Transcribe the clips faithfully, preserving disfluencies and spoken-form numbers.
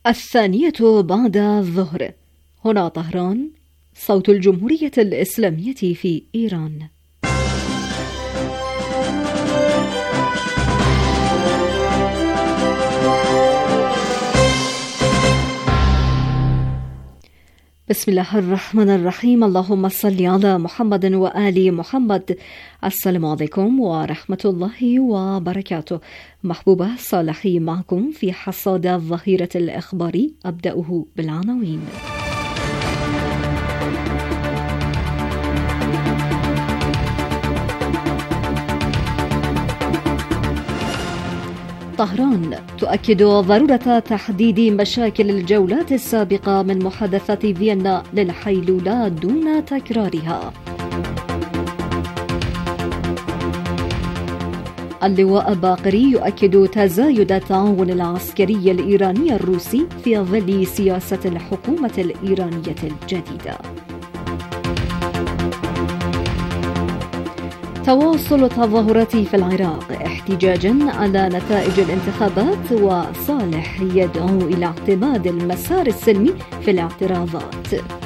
الثانية بعد الظهر. هنا طهران، صوت الجمهورية الإسلامية في إيران. بسم الله الرحمن الرحيم. اللهم صل على محمد وآل محمد. السلام عليكم ورحمة الله وبركاته. محبوبة صالحي معكم في حصاد الظهيرة الإخباري. أبدأه بالعناوين. طهران تؤكد ضرورة تحديد مشاكل الجولات السابقة من محادثات فيينا للحيلولة دون تكرارها. اللواء باقري يؤكد تزايد التعاون العسكري الإيراني الروسي في ظل سياسة الحكومة الإيرانية الجديدة. تواصل التظاهرات في العراق احتجاجا على نتائج الانتخابات، وصالح يدعو إلى اعتماد المسار السلمي في الاعتراضات.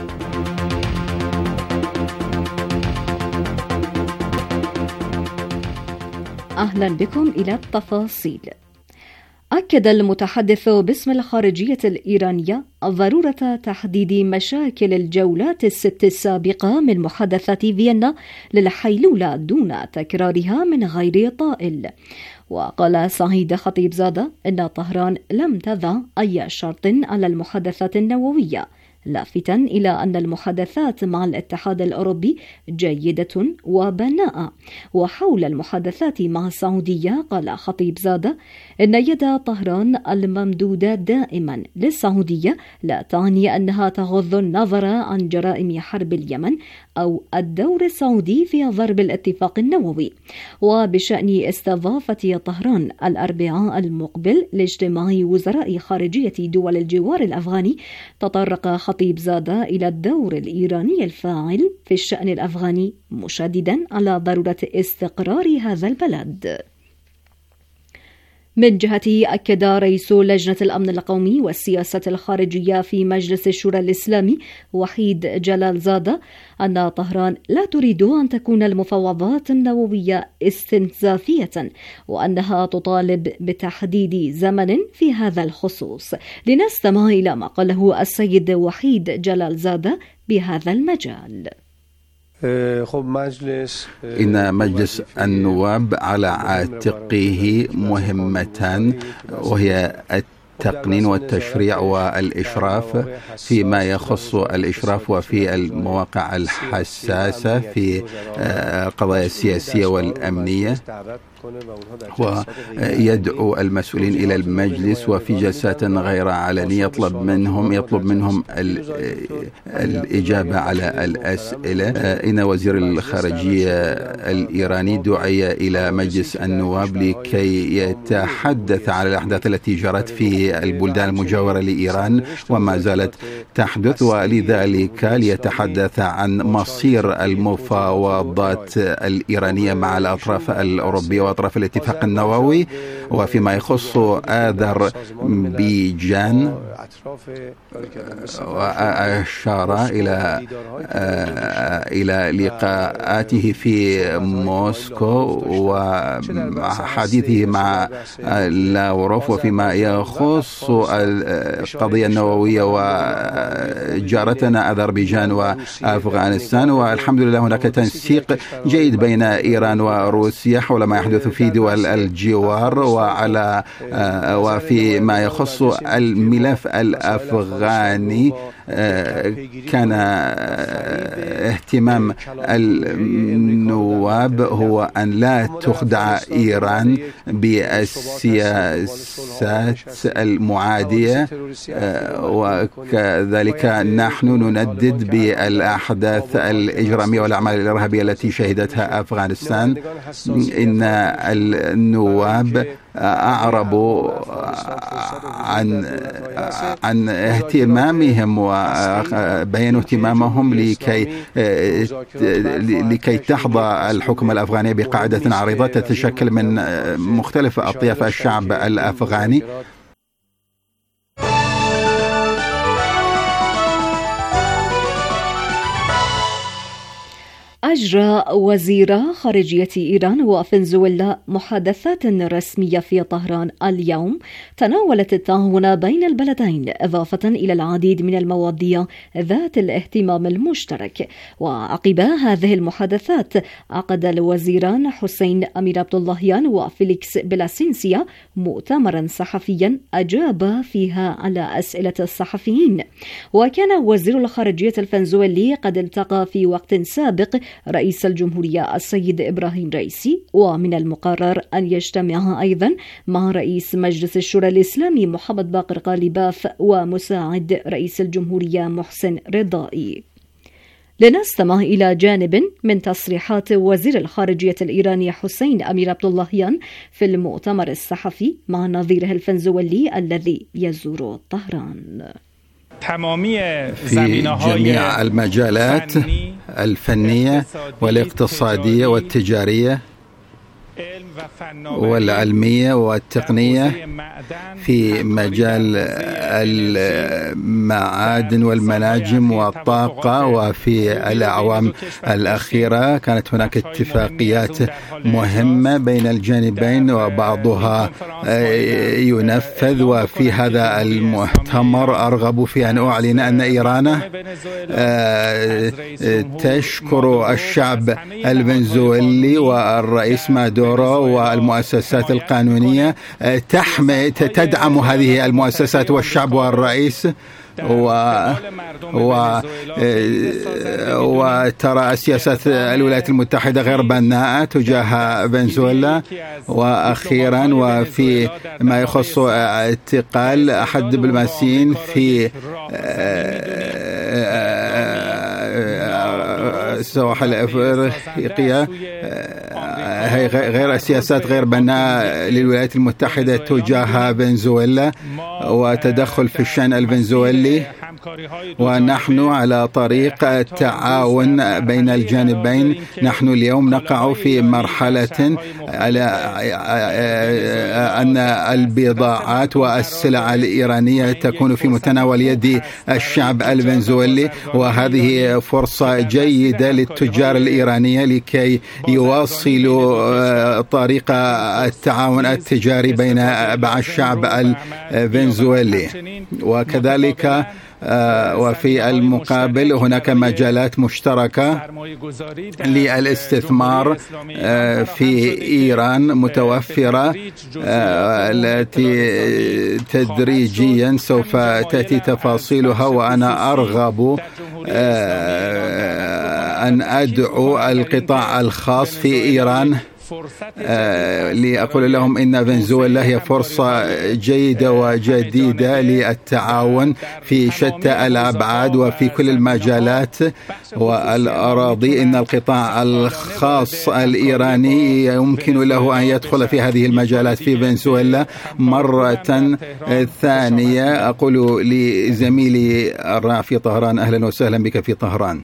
أهلا بكم إلى التفاصيل. أكد المتحدث باسم الخارجية الإيرانية ضرورة تحديد مشاكل الجولات الست السابقة من محادثات فيينا للحيلولة دون تكرارها من غير طائل. وقال سعيد خطيبزادة إن طهران لم تضع أي شرط على المحادثات النووية، لافتا إلى أن المحادثات مع الاتحاد الأوروبي جيدة وبناءة. وحول المحادثات مع السعودية قال خطيبزادة إن يد طهران الممدودة دائما للسعودية لا تعني أنها تغض النظر عن جرائم حرب اليمن أو الدور السعودي في ضرب الاتفاق النووي. وبشأن استضافة طهران الأربعاء المقبل لاجتماع وزراء خارجية دول الجوار الأفغاني، تطرق خطيبزادة إلى الدور الإيراني الفاعل في الشأن الأفغاني، مشددا على ضرورة استقرار هذا البلد. من جهته أكد رئيس لجنة الأمن القومي والسياسة الخارجية في مجلس الشورى الإسلامي وحيد جلال زادة أن طهران لا تريد أن تكون المفاوضات النووية استنزافية، وأنها تطالب بتحديد زمن في هذا الخصوص. لنستمع إلى ما قاله السيد وحيد جلال زادة بهذا المجال. إن مجلس النواب على عاتقه مهمتان، وهي التقنين والتشريع والإشراف فيما يخص الإشراف وفي المواقع الحساسة في القضايا السياسية والأمنية، ويدعو المسؤولين إلى المجلس وفي جلسات غير علنية يطلب منهم يطلب منهم الإجابة على الأسئلة. إن وزير الخارجية الإيراني دعي إلى مجلس النواب لكي يتحدث على الأحداث التي جرت في البلدان المجاورة لإيران وما زالت تحدث، ولذلك ليتحدث عن مصير المفاوضات الإيرانية مع الأطراف الأوروبية وأطراف الاتفاق النووي. وفيما يخص أذربيجان وأشار إلى إلى لقاءاته في موسكو وحديثه مع لاوروف. وفيما يخص القضية النووية وجارتنا أذربيجان وأفغانستان، والحمد لله هناك تنسيق جيد بين إيران وروسيا حول ما يحدث في دول الجوار. وعلى وفي ما يخص الملف الأفغاني كان اهتمام النواب هو أن لا تخدع إيران بالسياسات المعادية، وكذلك نحن نندد بالأحداث الإجرامية والأعمال الإرهابية التي شهدتها أفغانستان. إن النواب أعربوا عن عن اهتمامهم وبينوا اهتمامهم لكي لكي تحظى الحكومة الأفغانية بقاعدة عريضة تتشكل من مختلف أطياف الشعب الأفغاني. أجرى وزيرا خارجية إيران وفنزويلا محادثات رسمية في طهران اليوم تناولت التعاون بين البلدين إضافة إلى العديد من المواضيع ذات الاهتمام المشترك. وعقب هذه المحادثات عقد الوزيران حسين أمير عبد اللهيان وفيليكس بلاسينسيا مؤتمرا صحفيا أجاب فيها على أسئلة الصحفيين. وكان وزير الخارجية الفنزويلي قد التقى في وقت سابق رئيس الجمهورية السيد إبراهيم رئيسي، ومن المقرر أن يجتمع أيضا مع رئيس مجلس الشورى الإسلامي محمد باقر غالباف ومساعد رئيس الجمهورية محسن رضائي. لنستمع إلى جانب من تصريحات وزير الخارجية الإيراني حسين أمير عبد اللهيان في المؤتمر الصحفي مع نظيره الفنزويلي الذي يزور طهران. في جميع المجالات الفنية والاقتصادية والتجارية والعلمية والتقنية، في مجال المعادن والمناجم والطاقة. وفي الأعوام الأخيرة كانت هناك اتفاقيات مهمة بين الجانبين وبعضها ينفذ. وفي هذا المؤتمر أرغب في أن أعلن أن إيران تشكر الشعب الفنزويلي والرئيس مادورو والمؤسسات القانونية تحمي تدعم هذه المؤسسات والشعب والرئيس، و... و... وترى سياسات الولايات المتحدة غير بناءة تجاه فنزويلا. وأخيرا وفي ما يخص اعتقال أحد الدبلوماسيين في السواحل الأفريقية، هي غير سياسات غير بناءة للولايات المتحدة تجاه فنزويلا وتدخل في الشأن الفنزويلي. ونحن على طريق التعاون بين الجانبين. نحن اليوم نقع في مرحلة على أن البضاعات والسلع الإيرانية تكون في متناول يد الشعب الفنزويلي، وهذه فرصة جيدة للتجار الإيرانية لكي يواصلوا طريق التعاون التجاري بين الشعب الفنزويلي. وكذلك وفي المقابل هناك مجالات مشتركة للاستثمار في إيران متوفرة، التي تدريجيا سوف تأتي تفاصيلها. وأنا أرغب أن أدعو القطاع الخاص في إيران آه لأقول لهم إن فنزويلا هي فرصة جيدة وجديدة للتعاون في شتى الأبعاد وفي كل المجالات والأراضي. إن القطاع الخاص الإيراني يمكن له أن يدخل في هذه المجالات في فنزويلا. مرة ثانية أقول لزميلي الرائع في طهران أهلا وسهلا بك في طهران.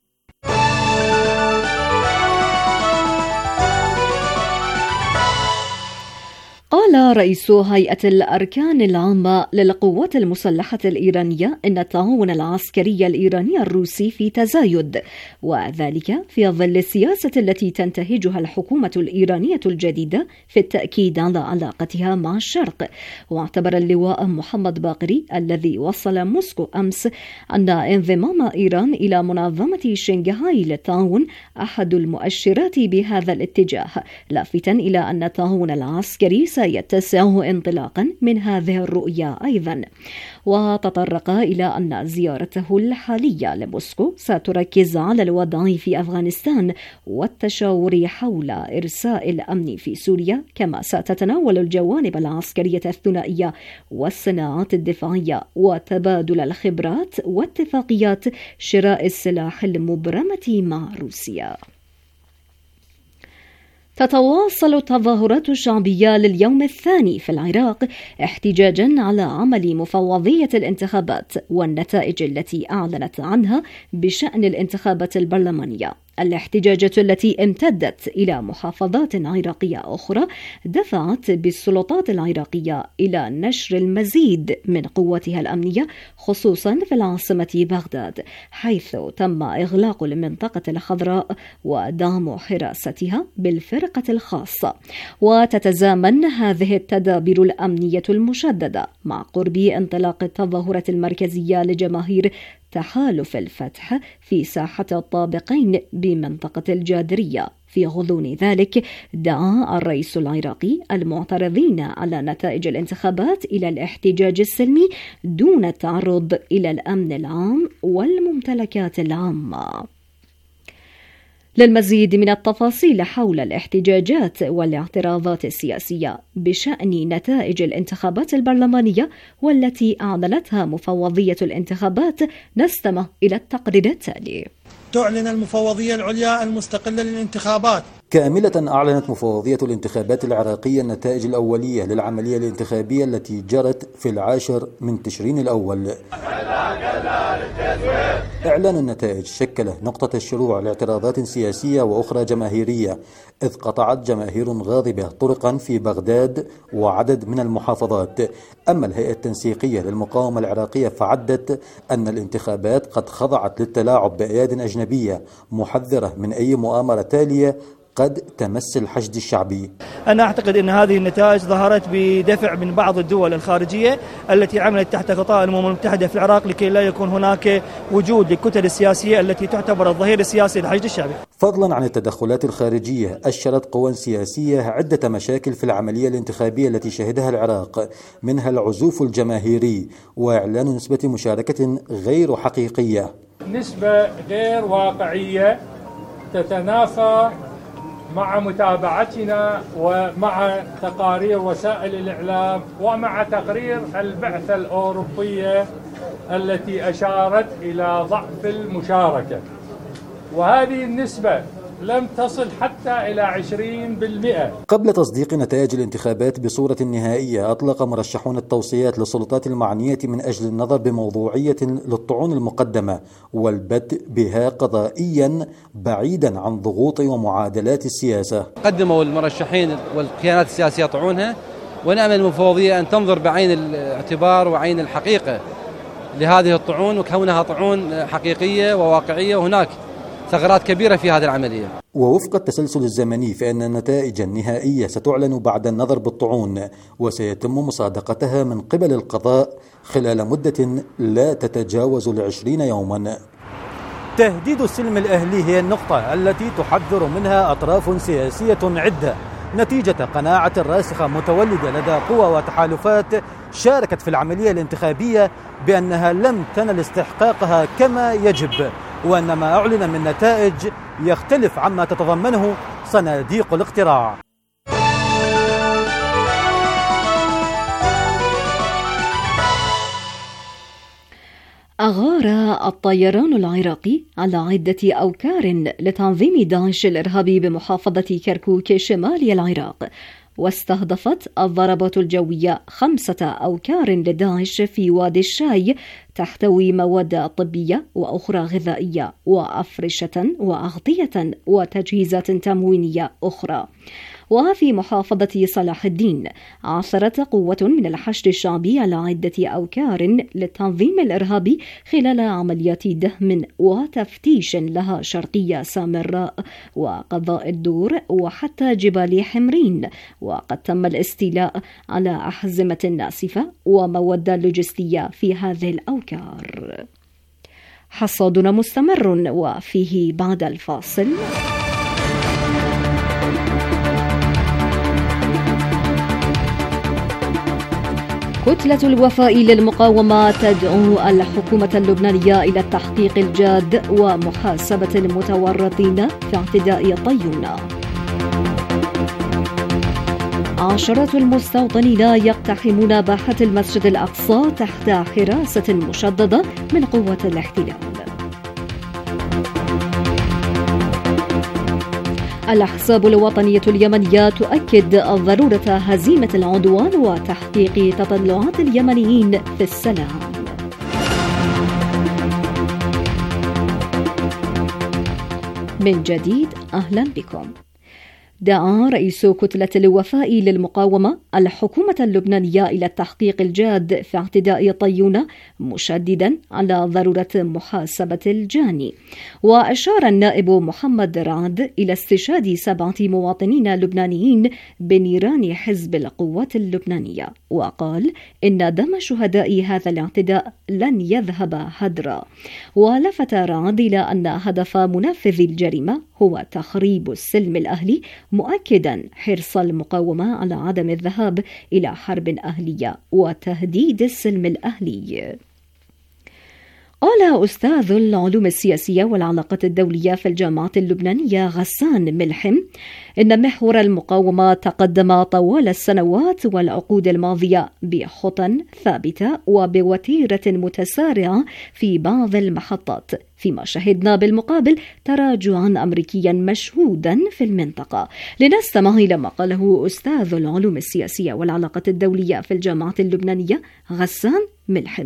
قال رئيس هيئة الأركان العامة للقوات المسلحة الإيرانية إن التعاون العسكري الإيراني الروسي في تزايد، وذلك في ظل السياسة التي تنتهجها الحكومة الإيرانية الجديدة في التأكيد على علاقتها مع الشرق. واعتبر اللواء محمد باقري الذي وصل موسكو أمس أن انضمام إيران إلى منظمة شنغهاي للتعاون أحد المؤشرات بهذا الاتجاه، لافتا إلى أن التعاون العسكري سيتسع انطلاقا من هذه الرؤية أيضا. وتطرق إلى أن زيارته الحالية لموسكو ستركز على الوضع في أفغانستان والتشاور حول إرساء الأمن في سوريا، كما ستتناول الجوانب العسكرية الثنائية والصناعات الدفاعية وتبادل الخبرات واتفاقيات شراء السلاح المبرمة مع روسيا. تتواصل التظاهرات الشعبية لليوم الثاني في العراق احتجاجا على عمل مفوضية الانتخابات والنتائج التي أعلنت عنها بشأن الانتخابات البرلمانية. الاحتجاجات التي امتدت إلى محافظات عراقية أخرى دفعت بالسلطات العراقية إلى نشر المزيد من قوتها الأمنية خصوصا في العاصمة بغداد، حيث تم إغلاق المنطقة الخضراء ودعم حراستها بالفرقة الخاصة. وتتزامن هذه التدابير الأمنية المشددة مع قرب انطلاق التظاهرة المركزية لجماهير تحالف الفتح في ساحة الطابقين بمنطقة الجادرية. في غضون ذلك دعا الرئيس العراقي المعترضين على نتائج الانتخابات إلى الاحتجاج السلمي دون التعرض إلى الأمن العام والممتلكات العامة. للمزيد من التفاصيل حول الاحتجاجات والاعتراضات السياسية بشأن نتائج الانتخابات البرلمانية والتي أعلنتها مفوضية الانتخابات نستمع إلى التقرير التالي. تعلن المفوضية العليا المستقلة للانتخابات كاملة أعلنت مفوضية الانتخابات العراقية النتائج الأولية للعملية الانتخابية التي جرت في العاشر من تشرين الأول. إعلان النتائج شكل نقطة الشروع لاعتراضات سياسية وأخرى جماهيرية، إذ قطعت جماهير غاضبة طرقا في بغداد وعدد من المحافظات. أما الهيئة التنسيقية للمقاومة العراقية فعدت أن الانتخابات قد خضعت للتلاعب بأياد أجنبية، محذرة من أي مؤامرة تالية قد تمس الحشد الشعبي. أنا أعتقد أن هذه النتائج ظهرت بدفع من بعض الدول الخارجية التي عملت تحت غطاء الأمم المتحدة في العراق لكي لا يكون هناك وجود للكتل السياسية التي تعتبر الظهير السياسي للحشد الشعبي. فضلا عن التدخلات الخارجية، أشرت قوى سياسية عدة مشاكل في العملية الانتخابية التي شهدها العراق، منها العزوف الجماهيري وإعلان نسبة مشاركة غير حقيقية، نسبة غير واقعية تتنافى مع متابعتنا ومع تقارير وسائل الإعلام ومع تقرير البعثة الأوروبية التي أشارت إلى ضعف المشاركة، وهذه النسبة لم تصل حتى إلى عشرين بالمئة. قبل تصديق نتائج الانتخابات بصورة نهائية، أطلق مرشحون التوصيات للسلطات المعنية من أجل النظر بموضوعية للطعون المقدمة والبدء بها قضائيا بعيدا عن ضغوط ومعادلات السياسة. قدموا المرشحين والكيانات السياسية طعونها، ونأمل المفوضية أن تنظر بعين الاعتبار وعين الحقيقة لهذه الطعون وكونها طعون حقيقية وواقعية، وهناك ثغرات كبيرة في هذه العملية. ووفق التسلسل الزمني فإن النتائج النهائية ستعلن بعد النظر بالطعون، وسيتم مصادقتها من قبل القضاء خلال مدة لا تتجاوز العشرين يوما. تهديد السلم الأهلي هي النقطة التي تحذر منها أطراف سياسية عدة نتيجة قناعة راسخة متولدة لدى قوى وتحالفات شاركت في العملية الانتخابية بأنها لم تنل استحقاقها كما يجب، وأن ما أعلن من نتائج يختلف عما تتضمنه صناديق الاقتراع. أغار الطيران العراقي على عدة أوكار لتنظيم داعش الإرهابي بمحافظة كركوك شمال العراق، واستهدفت الضربات الجوية خمسة أوكار لداعش في وادي الشاي تحتوي مواد طبية وأخرى غذائية وأفرشة وأغطية وتجهيزات تموينية أخرى. وفي محافظة صلاح الدين عثرت قوة من الحشد الشعبي على عدة أوكار للتنظيم الإرهابي خلال عمليات دهم وتفتيش لها شرقية سامراء وقضاء الدور وحتى جبال حمرين، وقد تم الاستيلاء على أحزمة ناسفة ومواد لوجستية في هذه الأوكار. حصادنا مستمر وفيه بعد الفاصل. كتلة الوفاء للمقاومة تدعو الحكومة اللبنانية إلى التحقيق الجاد ومحاسبة المتورطين في اعتداء طيونة. عشرات المستوطنين يقتحمون باحة المسجد الأقصى تحت حراسة مشددة من قوة الاحتلال. الأحزاب الوطنية اليمنية تؤكد ضرورة هزيمة العدوان وتحقيق تطلعات اليمنيين في السلام. من جديد أهلا بكم. دعا رئيس كتلة الوفاء للمقاومة الحكومة اللبنانية إلى التحقيق الجاد في اعتداء طيونة، مشددا على ضرورة محاسبة الجاني. وأشار النائب محمد رعد إلى استشهاد سبعة مواطنين لبنانيين بنيران حزب القوات اللبنانية، وقال إن دم شهداء هذا الاعتداء لن يذهب هدرا. ولفت رعد إلى أن هدف منفذ الجريمة هو تخريب السلم الأهلي، مؤكدا حرص المقاومة على عدم الذهاب إلى حرب أهلية وتهديد السلم الأهلي. قال أستاذ العلوم السياسية والعلاقات الدولية في الجامعة اللبنانية غسان ملحم إن محور المقاومة تقدم طوال السنوات والعقود الماضية بخطى ثابتة وبوتيرة متسارعة في بعض المحطات، فيما شهدنا بالمقابل تراجعا أمريكيا مشهودا في المنطقة. لنستمع إلى ما قاله أستاذ العلوم السياسية والعلاقات الدولية في الجامعة اللبنانية غسان ملحم.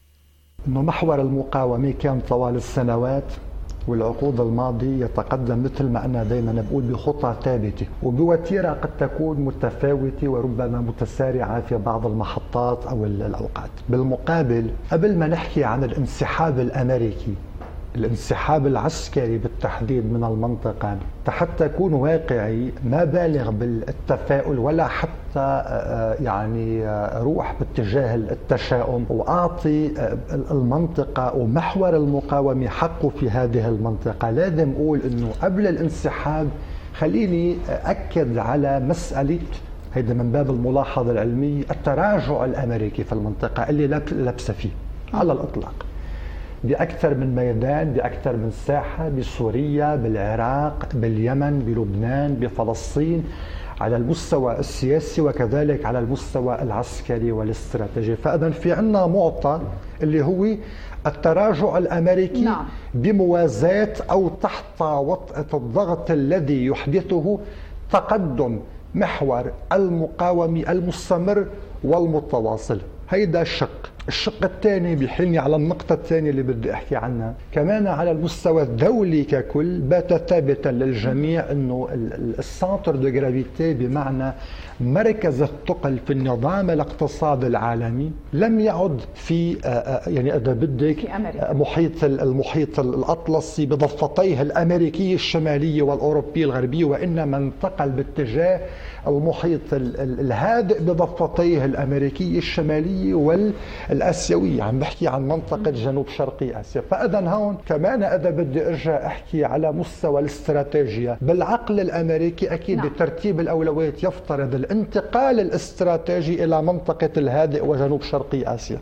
إنه محور المقاومة كان طوال السنوات والعقود الماضية يتقدم مثل ما أنا دائما بقول بخطى ثابتة وبوتيرة قد تكون متفاوتة وربما متسارعة في بعض المحطات أو الأوقات. بالمقابل قبل ما نحكي عن الانسحاب الأمريكي، الانسحاب العسكري بالتحديد من المنطقة، حتى أكون واقعي ما بالغ بالتفاؤل ولا حتى يعني روح باتجاه التشاؤم، وأعطي المنطقة ومحور المقاومة حقه في هذه المنطقة. لازم أقول أنه قبل الانسحاب خليني أكد على مسألة، هيدا من باب الملاحظة العلمية، التراجع الأمريكي في المنطقة اللي لا لبس فيه على الإطلاق بأكثر من ميدان، بأكثر من ساحة، بسوريا، بالعراق، باليمن، بلبنان، بفلسطين، على المستوى السياسي وكذلك على المستوى العسكري والاستراتيجي. فإذا في عنا معطى اللي هو التراجع الأمريكي نعم. بموازاة أو تحت وطأة الضغط الذي يحدثه تقدم محور المقاومة المستمر والمتواصل. هيدا الشق. الشق الثاني بيحلني على النقطة الثانية اللي بدي أحكي عنها، كمان على المستوى الدولي ككل بات ثابتا للجميع أنه السنتر دو جرافيتي بمعنى مركز الثقل في النظام الاقتصادي العالمي لم يعد في يعني إذا بدك محيط المحيط الأطلسي بضفتيه الأمريكية الشمالية والأوروبية الغربية، وإنما انتقل باتجاه المحيط الهادئ بضفتيه الأمريكية الشمالية والآسيوية. عم بحكي عن منطقة جنوب شرقي آسيا. فإذا هون كمان إذا بدي أرجع أحكي على مستوى الاستراتيجية بالعقل الأمريكي، أكيد نعم. بترتيب الأولويات يفترض الانتقال الاستراتيجي إلى منطقة الهادئ وجنوب شرقي آسيا.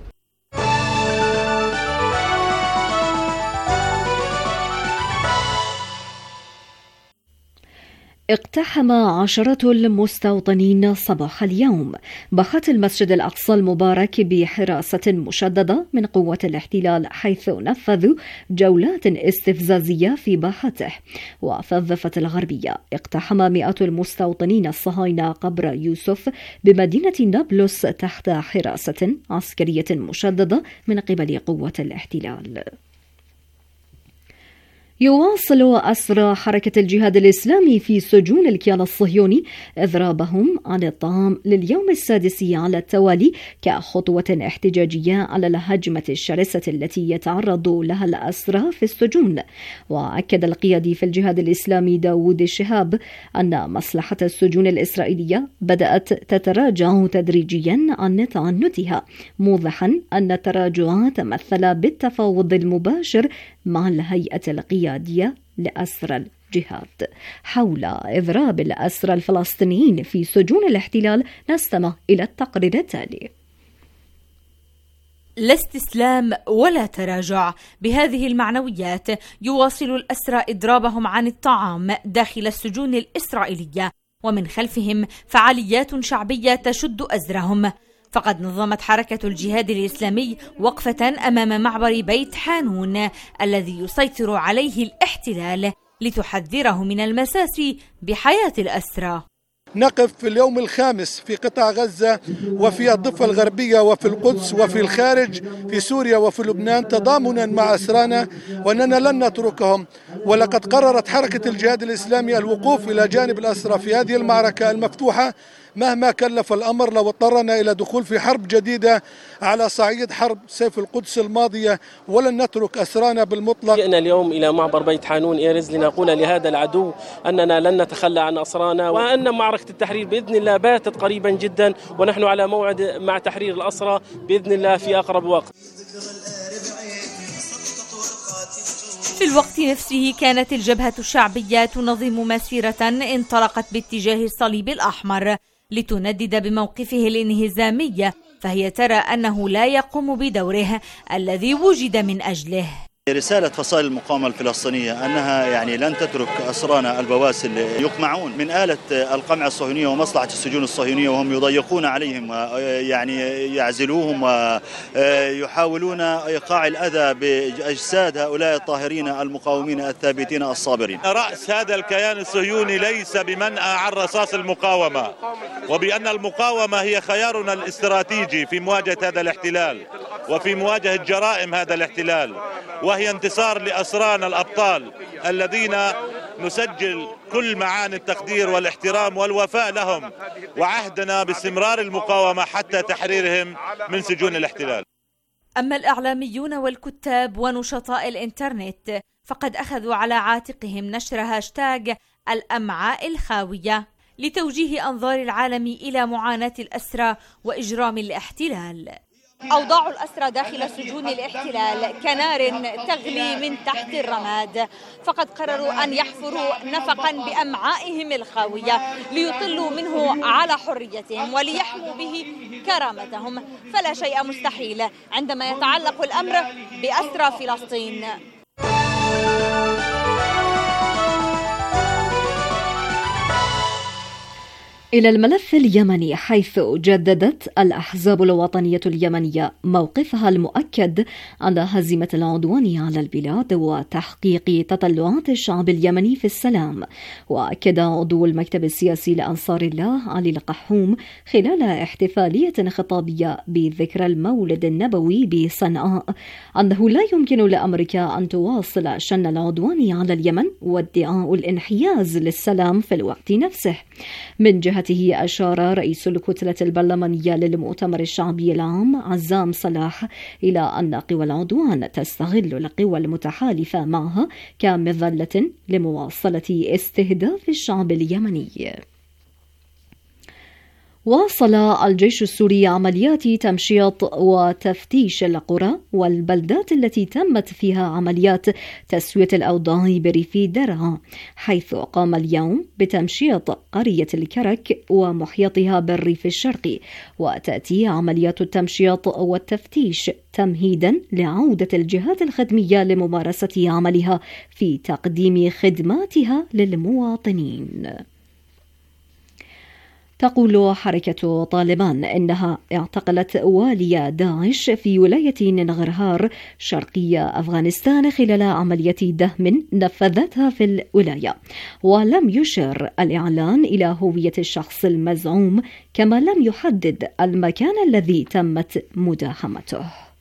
اقتحم عشرة المستوطنين صباح اليوم باحات المسجد الأقصى المبارك بحراسة مشددة من قوة الاحتلال، حيث نفذوا جولات استفزازية في باحته. وفي الضفة الغربية اقتحم مئات المستوطنين الصهاينة قبر يوسف بمدينة نابلس تحت حراسة عسكرية مشددة من قبل قوة الاحتلال. يواصل أسرى حركة الجهاد الإسلامي في سجون الكيان الصهيوني إضرابهم عن الطعام لليوم السادس على التوالي كخطوة احتجاجية على الهجمة الشرسة التي يتعرض لها الأسرى في السجون. وأكد القيادي في الجهاد الإسلامي داود الشهاب أن مصلحة السجون الإسرائيلية بدأت تتراجع تدريجيا عن تعنتها، موضحا أن التراجع تمثل بالتفاوض المباشر مع الهيئة القيادية لأسرى الجهاد حول إضراب الأسرى الفلسطينيين في سجون الاحتلال. نستمع إلى التقرير التالي. لا استسلام ولا تراجع. بهذه المعنويات يواصل الأسرى إضرابهم عن الطعام داخل السجون الإسرائيلية، ومن خلفهم فعاليات شعبية تشد أزرهم. فقد نظمت حركة الجهاد الإسلامي وقفة أمام معبر بيت حانون الذي يسيطر عليه الاحتلال لتحذره من المساس بحياة الأسرى. نقف في اليوم الخامس في قطاع غزة وفي الضفة الغربية وفي القدس وفي الخارج في سوريا وفي لبنان تضامنا مع أسرانا، وأننا لن نتركهم. ولقد قررت حركة الجهاد الإسلامي الوقوف إلى جانب الأسرى في هذه المعركة المفتوحة مهما كلف الأمر، لو اضطرنا إلى دخول في حرب جديدة على صعيد حرب سيف القدس الماضية، ولن نترك أسرانا بالمطلق. جئنا اليوم إلى معبر بيت حانون إيرز لنقول لهذا العدو أننا لن نتخلى عن أسرانا، وأن معركة التحرير بإذن الله باتت قريبا جدا، ونحن على موعد مع تحرير الأسرى بإذن الله في أقرب وقت. في الوقت نفسه كانت الجبهة الشعبية تنظم مسيرة انطلقت باتجاه الصليب الأحمر لتندد بموقفه الانهزامي، فهي ترى أنه لا يقوم بدوره الذي وجد من أجله. رسالة فصائل المقاومة الفلسطينية أنها يعني لن تترك أسرانا البواسل يقمعون من آلة القمع الصهيونية ومصلحة السجون الصهيونية، وهم يضيقون عليهم يعني يعزلوهم ويحاولون إيقاع الأذى بأجساد هؤلاء الطاهرين المقاومين الثابتين الصابرين. رأس هذا الكيان الصهيوني ليس بمنأى عن رصاص المقاومة، وبأن المقاومة هي خيارنا الاستراتيجي في مواجهة هذا الاحتلال وفي مواجهة جرائم هذا الاحتلال، وهي انتصار لأسرانا الأبطال الذين نسجل كل معاني التقدير والاحترام والوفاء لهم، وعهدنا باستمرار المقاومة حتى تحريرهم من سجون الاحتلال. أما الإعلاميون والكتاب ونشطاء الإنترنت فقد أخذوا على عاتقهم نشر هاشتاج الأمعاء الخاوية لتوجيه أنظار العالم إلى معاناة الأسرى وإجرام الاحتلال. أوضاع الأسرى داخل سجون الاحتلال كنار تغلي من تحت الرماد، فقد قرروا أن يحفروا نفقا بأمعائهم الخاوية ليطلوا منه على حريتهم وليحموا به كرامتهم، فلا شيء مستحيل عندما يتعلق الأمر بأسرى فلسطين. إلى الملف اليمني، حيث جددت الأحزاب الوطنية اليمنية موقفها المؤكد عن هزيمة العدوان على البلاد وتحقيق تطلعات الشعب اليمني في السلام. وأكد عضو المكتب السياسي لأنصار الله علي القحوم خلال احتفالية خطابية بذكرى المولد النبوي بصنعاء أنه لا يمكن لأمريكا أن تواصل شن العدوان على اليمن وادعاء الانحياز للسلام في الوقت نفسه. من جهته أشار رئيس الكتلة البرلمانية للمؤتمر الشعبي العام عزام صلاح إلى أن قوى العدوان تستغل القوى المتحالفة معها كمظلة لمواصلة استهداف الشعب اليمني. واصل الجيش السوري عمليات تمشيط وتفتيش القرى والبلدات التي تمت فيها عمليات تسوية الأوضاع بريف درعا، حيث قام اليوم بتمشيط قرية الكرك ومحيطها بالريف الشرقي. وتأتي عمليات التمشيط والتفتيش تمهيدا لعودة الجهات الخدمية لممارسة عملها في تقديم خدماتها للمواطنين. تقول حركة طالبان إنها اعتقلت والي داعش في ولاية ننغرهار شرقي أفغانستان خلال عملية دهم نفذتها في الولاية، ولم يشر الإعلان إلى هوية الشخص المزعوم، كما لم يحدد المكان الذي تمت مداهمته.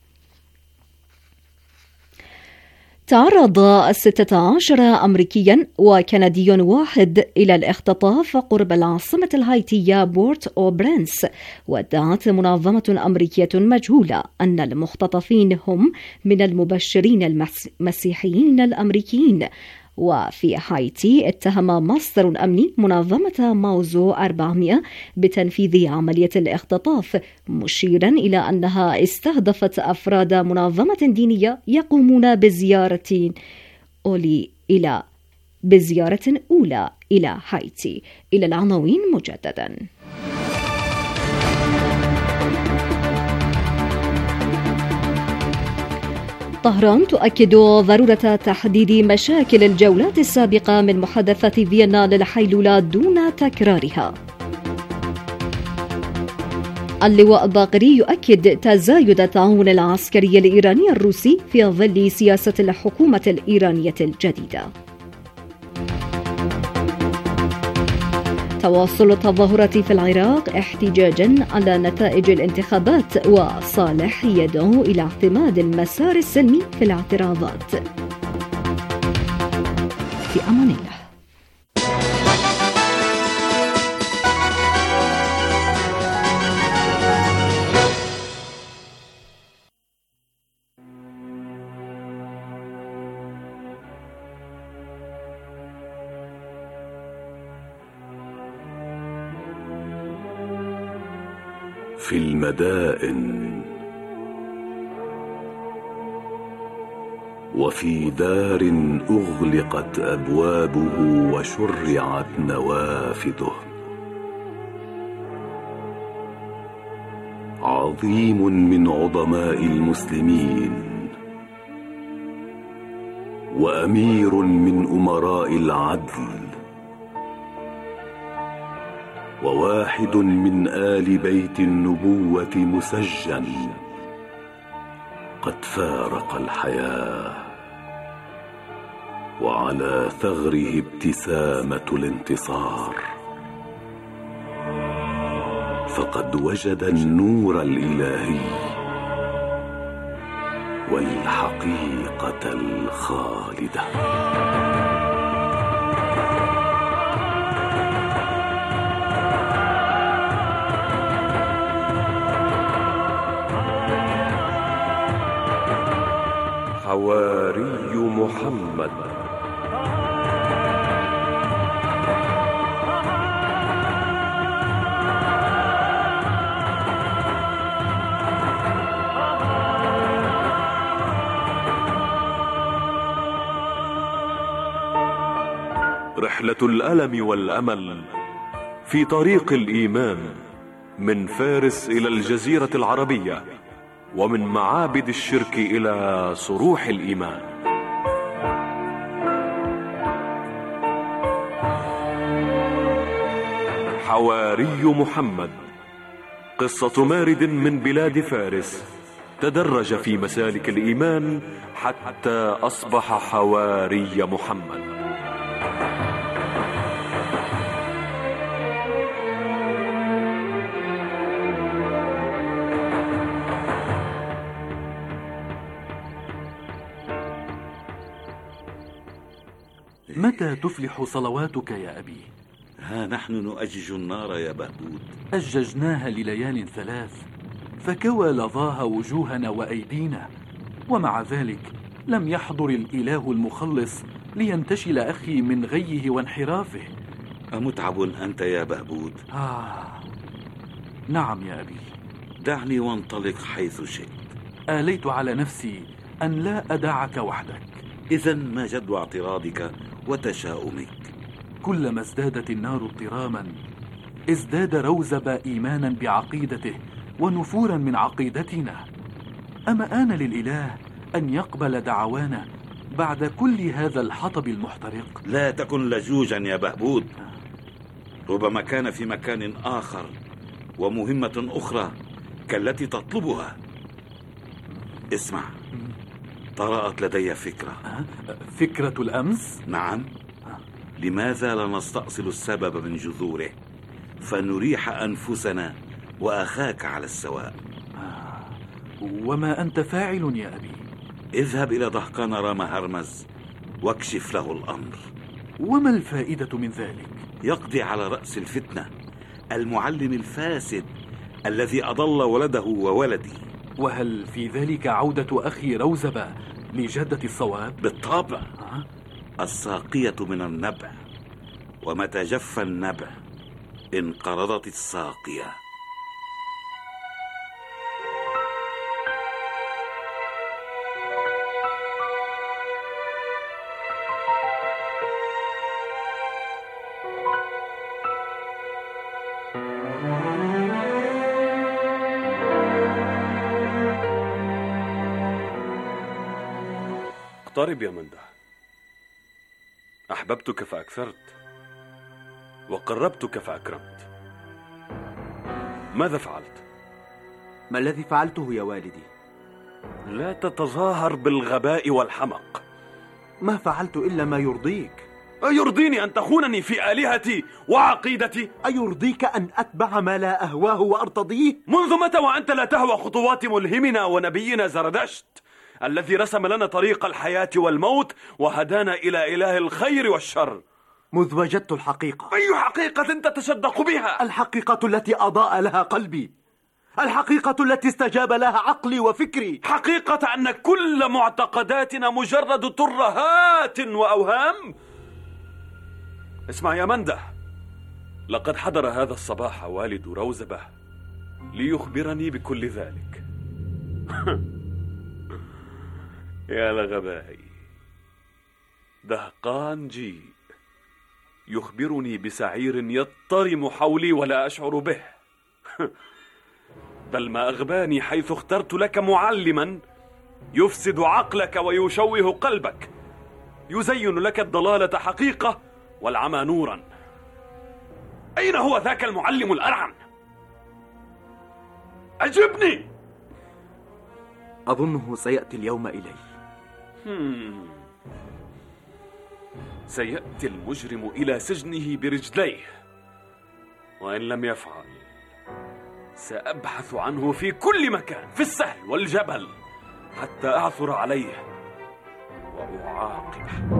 تعرض ستة عشر أمريكيا وكندي واحد إلى الاختطاف قرب العاصمة الهايتية بورت أو برنس، وادعت منظمة أمريكية مجهولة أن المختطفين هم من المبشرين المسيحيين الأمريكيين. وفي هايتي اتهم مصدر أمني منظمة ماوزو أربعمائة بتنفيذ عملية الاختطاف، مشيرا إلى أنها استهدفت أفراد منظمة دينية يقومون بزيارة أولي إلى بزيارة أولى إلى هايتي. إلى العناوين مجددا. طهران تؤكد ضرورة تحديد مشاكل الجولات السابقة من محادثات فيينا للحيلولة دون تكرارها. اللواء الباقري يؤكد تزايد التعاون العسكري الإيراني الروسي في ظل سياسة الحكومة الإيرانية الجديدة. تواصل التظاهرة في العراق احتجاجا على نتائج الانتخابات، وصالح يدعو إلى اعتماد المسار السلمي في الاعتراضات. في أمان الله. في المدائن وفي دار أغلقت أبوابه وشرعت نوافذه، عظيم من عظماء المسلمين وأمير من أمراء العدل وواحد من آل بيت النبوة مسجن قد فارق الحياة، وعلى ثغره ابتسامة الانتصار، فقد وجد النور الإلهي والحقيقة الخالدة. حواري محمد. رحلة الألم والأمل في طريق الإيمان، من فارس إلى الجزيرة العربية، ومن معابد الشرك إلى صروح الإيمان. حواري محمد، قصة مارد من بلاد فارس تدرج في مسالك الإيمان حتى أصبح حواري محمد. متى تفلح صلواتك يا أبي؟ ها نحن نؤجج النار يا بهبود. أججناها لليال ثلاث فكوى لظاها وجوهنا وأيدينا، ومع ذلك لم يحضر الإله المخلص لينتشل أخي من غيه وانحرافه. أمتعب أنت يا بهبود؟ آه نعم يا أبي. دعني وانطلق حيث شئت. آليت على نفسي أن لا أدعك وحدك. إذن ما جدوى اعتراضك وتشاؤمك؟ كلما ازدادت النار اضطراما ازداد روزب إيمانا بعقيدته ونفورا من عقيدتنا. أما آن للإله أن يقبل دعوانا بعد كل هذا الحطب المحترق؟ لا تكن لجوجا يا بهبود، ربما كان في مكان آخر ومهمة أخرى كالتي تطلبها. اسمع، طرأت لدي فكرة. فكرة الأمس؟ نعم. لماذا لا نستأصل السبب من جذوره فنريح أنفسنا وأخاك على السواء؟ وما أنت فاعل يا أبي؟ اذهب إلى دهقان رام هرمز واكشف له الأمر. وما الفائدة من ذلك؟ يقضي على رأس الفتنة، المعلم الفاسد الذي أضل ولده وولدي. وهل في ذلك عودة أخي روزبة لجدة الصواب؟ بالطبع. الساقية من النبع، ومتى جف النبع انقرضت الساقية. اقترب يا منده. أحببتك فأكثرت، وقربتك فأكرمت. ماذا فعلت؟ ما الذي فعلته يا والدي؟ لا تتظاهر بالغباء والحمق. ما فعلت إلا ما يرضيك. أيرضيني أن تخونني في آلهتي وعقيدتي؟ أيرضيك أن أتبع ما لا أهواه وأرتضيه؟ منذ متى وأنت لا تهوى خطوات ملهمنا ونبينا زردشت الذي رسم لنا طريق الحياة والموت وهدانا إلى إله الخير والشر؟ مذ وجدت الحقيقة. أي حقيقة تتصدق بها؟ الحقيقة التي أضاء لها قلبي، الحقيقة التي استجاب لها عقلي وفكري. حقيقة أن كل معتقداتنا مجرد ترهات وأوهام؟ اسمع يا منده، لقد حضر هذا الصباح والد روزبة ليخبرني بكل ذلك. يا لغبائي، دهقان جيء يخبرني بسعير يضطرم حولي ولا أشعر به. بل ما أغباني حيث اخترت لك معلما يفسد عقلك ويشوه قلبك، يزين لك الضلالة حقيقة والعمى نورا. أين هو ذاك المعلم الأرعن؟ أجبني. أظنه سيأتي اليوم إلي. هم. سيأتي المجرم إلى سجنه برجليه، وإن لم يفعل سأبحث عنه في كل مكان، في السهل والجبل، حتى أعثر عليه وأعاقبه.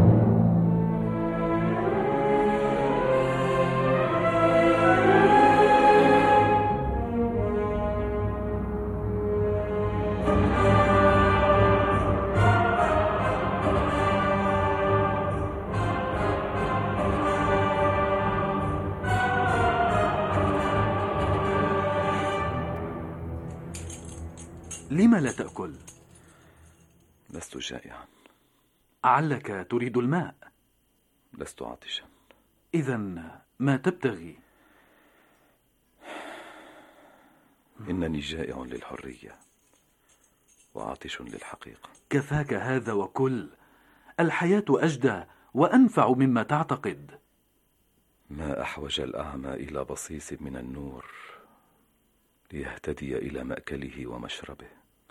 لم لا تأكل؟ لست جائعا. أعلك تريد الماء؟ لست عاطشا. إذن ما تبتغي؟ إنني جائع للحرية وعاطش للحقيقة. كفاك هذا وكل. الحياة أجدى وأنفع مما تعتقد. ما أحوج الأعمى إلى بصيص من النور ليهتدي إلى مأكله ومشربه.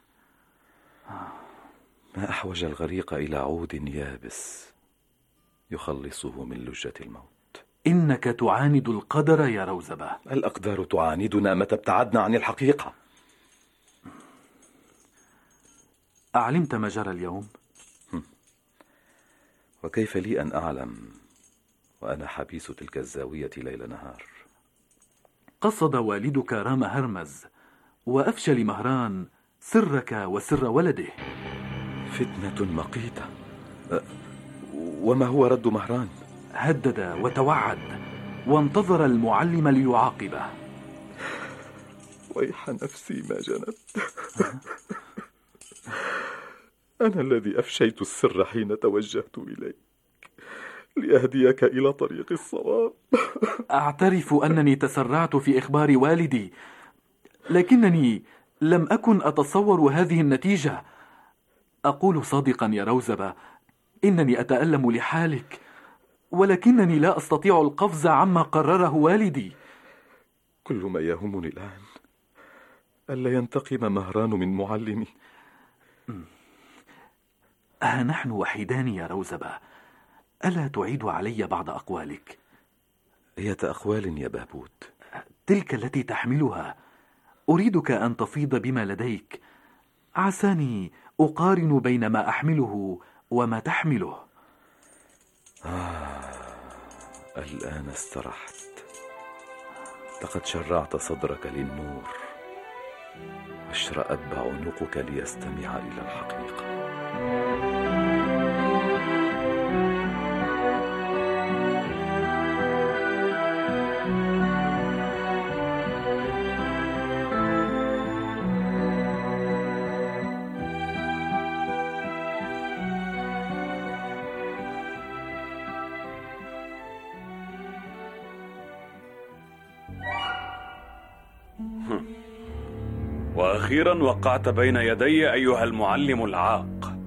ما أحوج الغريق إلى عود يابس يخلصه من لجة الموت. إنك تعاند القدر يا روزبة. الأقدار تعاندنا متى ابتعدنا عن الحقيقة. أعلمت ما جرى اليوم؟ وكيف لي أن أعلم وأنا حبيس تلك الزاوية ليل نهار؟ قصد والدك رام هرمز وأفشى لمهران سرك وسر ولده. فتنة مقيتة. وما هو رد مهران؟ هدد وتوعد وانتظر المعلم ليعاقبه. ويح نفسي ما جنت. أنا الذي أفشيت السر حين توجهت إليك لأهديك إلى طريق الصواب. أعترف أنني تسرعت في إخبار والدي، لكنني لم أكن أتصور هذه النتيجة. أقول صادقا يا روزبة، إنني أتألم لحالك، ولكنني لا أستطيع القفز عما قرره والدي. كل ما يهمني الآن ألا ينتقم مهران من معلمي. ها نحن وحيدان يا روزبة، ألا تعيد علي بعض أقوالك؟ أية أقوال يا بهبوت؟ تلك التي تحملها. أريدك أن تفيض بما لديك، عساني أقارن بين ما أحمله وما تحمله. آه، الآن استرحت. لقد شرعت صدرك للنور واشرأت عنقك ليستمع إلى الحقيقة. وأخيرا وقعت بين يدي أيها المعلم العاق.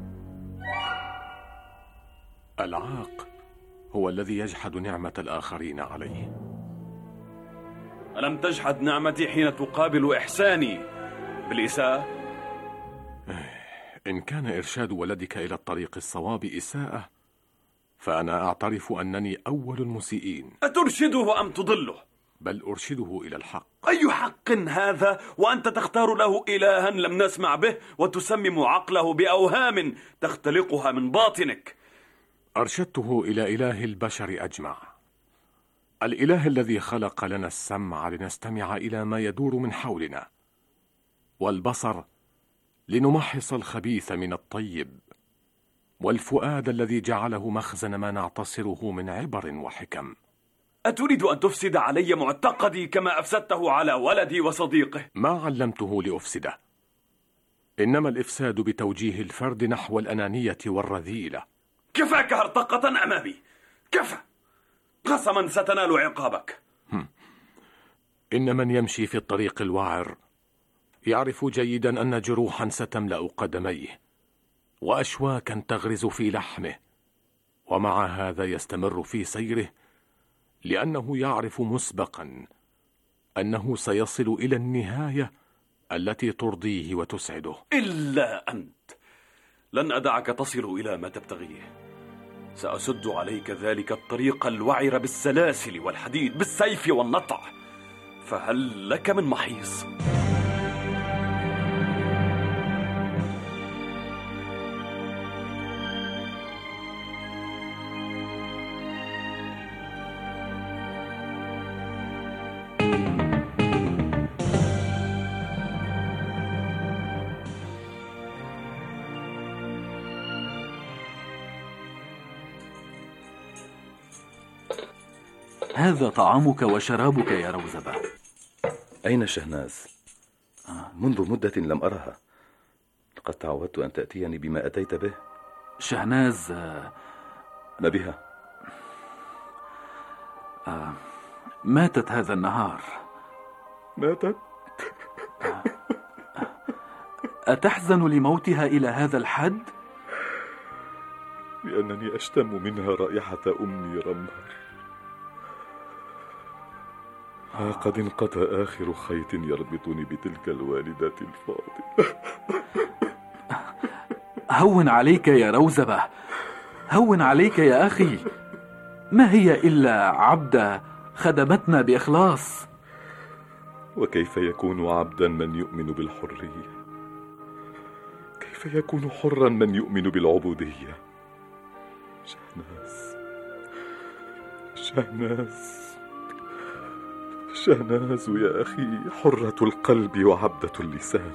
العاق هو الذي يجحد نعمة الآخرين عليه. ألم تجحد نعمتي حين تقابل إحساني بالإساءة؟ إن كان إرشاد ولدك إلى الطريق الصواب إساءة، فأنا أعترف أنني أول المسيئين. أترشده أم تضله؟ بل أرشده إلى الحق. أي حق هذا وأنت تختار له إلها لم نسمع به وتسمم عقله بأوهام تختلقها من باطنك؟ أرشدته إلى إله البشر أجمع، الإله الذي خلق لنا السمع لنستمع إلى ما يدور من حولنا، والبصر لنمحص الخبيث من الطيب، والفؤاد الذي جعله مخزن ما نعتصره من عبر وحكم. أتريد أن تفسد علي معتقدي كما أفسدته على ولدي وصديقه؟ ما علمته لأفسده، إنما الإفساد بتوجيه الفرد نحو الأنانية والرذيلة. كفاك هرطقة أمامي، كفى، قسما ستنال عقابك. إن من يمشي في الطريق الوعر يعرف جيدا أن جروحا ستملأ قدميه وأشواكا تغرز في لحمه، ومع هذا يستمر في سيره لأنه يعرف مسبقا أنه سيصل إلى النهاية التي ترضيه وتسعده. إلا أنت لن أدعك تصل إلى ما تبتغيه، سأسد عليك ذلك الطريق الوعر بالسلاسل والحديد، بالسيف والنطع، فهل لك من محيص؟ هذا طعامك وشرابك يا روزبة. أين شهناز؟ منذ مدة لم أرها، لقد تعودت أن تأتيني بما أتيت به. شهناز ما بها؟ آه. ماتت هذا النهار. ماتت؟ أتحزن لموتها إلى هذا الحد؟ لأنني أشتم منها رائحة أمي رمهر. ها قد انقطع آخر خيط يربطني بتلك الوالدة الفاضلة. هون عليك يا روزبة، هون عليك يا أخي، ما هي إلا عبدة خدمتنا بإخلاص. وكيف يكون عبدا من يؤمن بالحرية؟ كيف يكون حرا من يؤمن بالعبودية؟ شهناز، شهناز، شهناز يا أخي، حرة القلب وعبدة اللسان،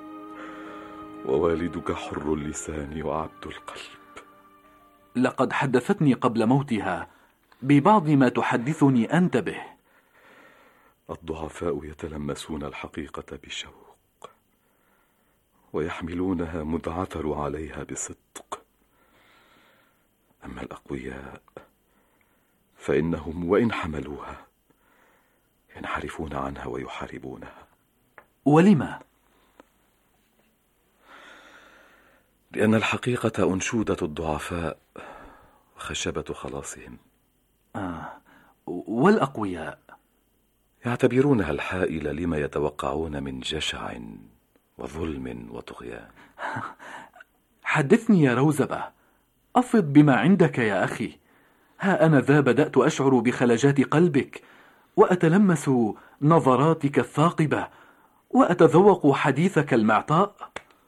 ووالدك حر اللسان وعبد القلب. لقد حدثتني قبل موتها ببعض ما تحدثني أنت به. الضعفاء يتلمسون الحقيقة بشوق ويحملونها مذ عثروا عليها بصدق، أما الأقوياء فإنهم وإن حملوها ينحرفون عنها ويحاربونها. ولما؟ لأن الحقيقة أنشودة الضعفاء وخشبة خلاصهم. آه. والأقوياء يعتبرونها الحائلة لما يتوقعون من جشع وظلم وطغيان. حدثني يا روزبة، أفض بما عندك يا أخي. ها أنا ذا بدأت أشعر بخلجات قلبك، وأتلمس نظراتك الثاقبة، وأتذوق حديثك المعطاء.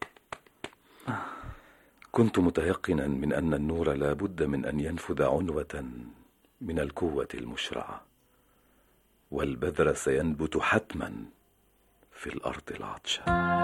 كنت متيقنا من أن النور لا بد من أن ينفذ عنوة من القوة المشرعة، والبذر سينبت حتما في الأرض العطشة.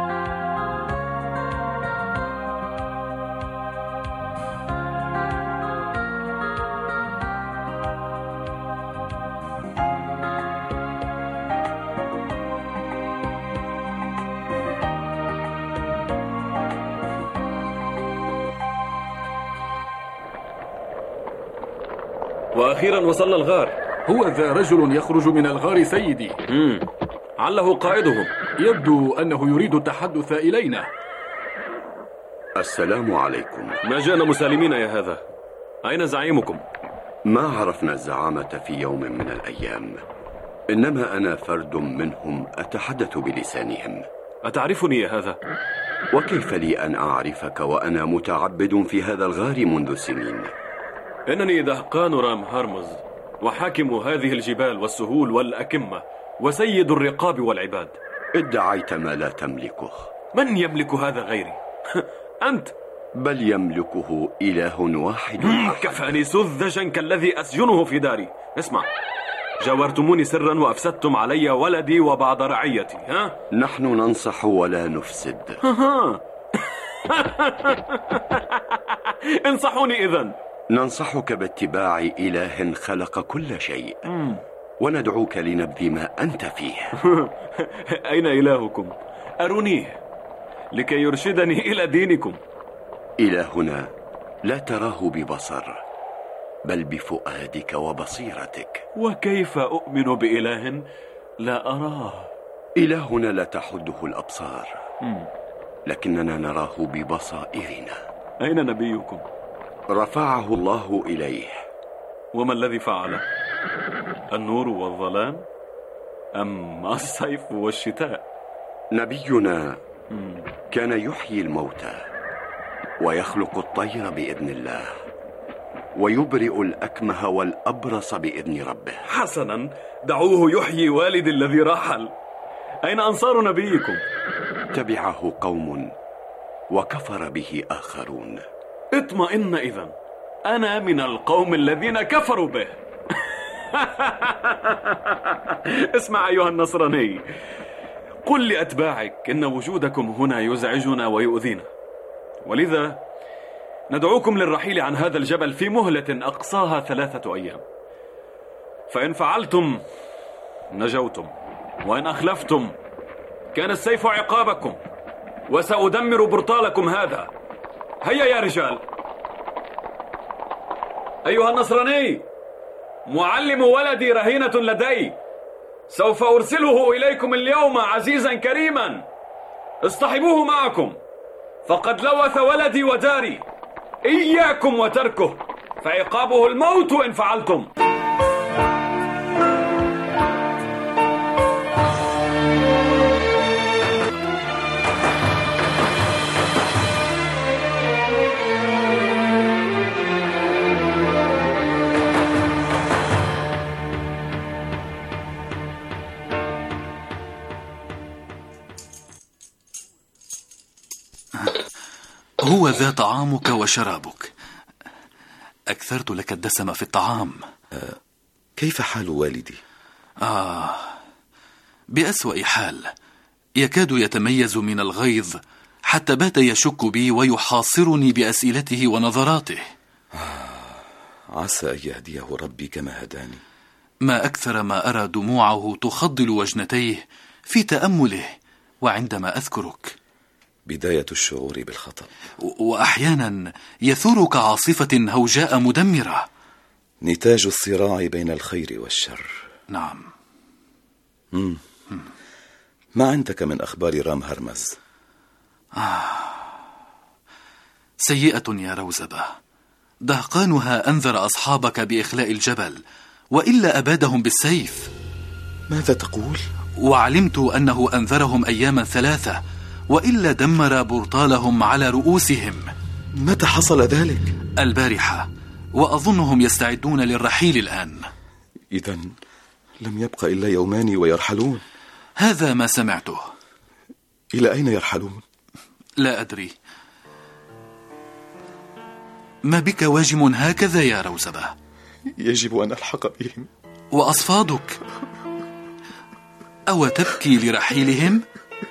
وأخيرا وصلنا الغار. هو ذا رجل يخرج من الغار سيدي. مم. عله قائدهم. يبدو أنه يريد التحدث إلينا. السلام عليكم. ما جاءنا مسالمين يا هذا؟ أين زعيمكم؟ ما عرفنا الزعامة في يوم من الأيام، إنما أنا فرد منهم أتحدث بلسانهم. أتعرفني يا هذا؟ وكيف لي أن أعرفك وأنا متعبد في هذا الغار منذ سنين؟ إنني دهقان رام هرمز، وحاكم هذه الجبال والسهول والأكمة، وسيد الرقاب والعباد. ادعيت ما لا تملكه. من يملك هذا غيري؟ أنت. بل يملكه إله واحد. كفاني سذجا كالذي أسجنه في داري. اسمع، جاورتموني سرا وأفسدتم علي ولدي وبعض رعيتي. ها؟ نحن ننصح ولا نفسد. انصحوني إذن. ننصحك باتباع إله خلق كل شيء، وندعوك لنبذ ما أنت فيه. أين إلهكم؟ أرونيه لكي يرشدني إلى دينكم. إلهنا لا تراه ببصر، بل بفؤادك وبصيرتك. وكيف أؤمن بإله لا أراه؟ إلهنا لا تحده الأبصار، لكننا نراه ببصائرنا. أين نبيكم؟ رفعه الله إليه. وما الذي فعله؟ النور والظلام أم الصيف والشتاء؟ نبينا كان يحيي الموتى ويخلق الطير بإذن الله ويبرئ الأكمه والأبرص بإذن ربه. حسنا، دعوه يحيي والدي الذي رحل. أين أنصار نبيكم؟ تبعه قوم وكفر به آخرون. اطمئن إذن، أنا من القوم الذين كفروا به. اسمع أيها النصراني، قل لأتباعك إن وجودكم هنا يزعجنا ويؤذينا، ولذا ندعوكم للرحيل عن هذا الجبل في مهلة أقصاها ثلاثة أيام. فإن فعلتم نجوتم، وإن أخلفتم كان السيف عقابكم، وسأدمر برطالكم هذا. هيا يا رجال. أيها النصراني، معلم ولدي رهينة لدي، سوف أرسله إليكم اليوم عزيزا كريما. اصطحبوه معكم، فقد لوث ولدي وداري. إياكم وتركه، فعقابه الموت إن فعلتم. هو ذا طعامك وشرابك. أكثرت لك الدسم في الطعام. أه كيف حال والدي؟ آه بأسوأ حال، يكاد يتميز من الغيظ، حتى بات يشك بي ويحاصرني بأسئلته ونظراته. آه عسى أن يهديه ربي كما هداني. ما أكثر ما أرى دموعه تخضل وجنتيه في تأمله وعندما أذكرك. بداية الشعور بالخطأ، وأحيانا يثور كعاصفة هوجاء مدمرة. نتاج الصراع بين الخير والشر. نعم. مم. ما عندك من أخبار رام هرمز؟ آه. سيئة يا روزبة. دهقانها أنذر أصحابك بإخلاء الجبل، وإلا أبادهم بالسيف. ماذا تقول؟ وعلمت أنه أنذرهم أياما ثلاثة، وإلا دمر برطالهم على رؤوسهم. متى حصل ذلك؟ البارحة، وأظنهم يستعدون للرحيل الآن. إذن لم يبق إلا يومان ويرحلون. هذا ما سمعته. إلى أين يرحلون؟ لا أدري. ما بك واجم هكذا يا روزبة؟ يجب أن ألحق بهم. وأصفادك؟ أو تبكي لرحيلهم؟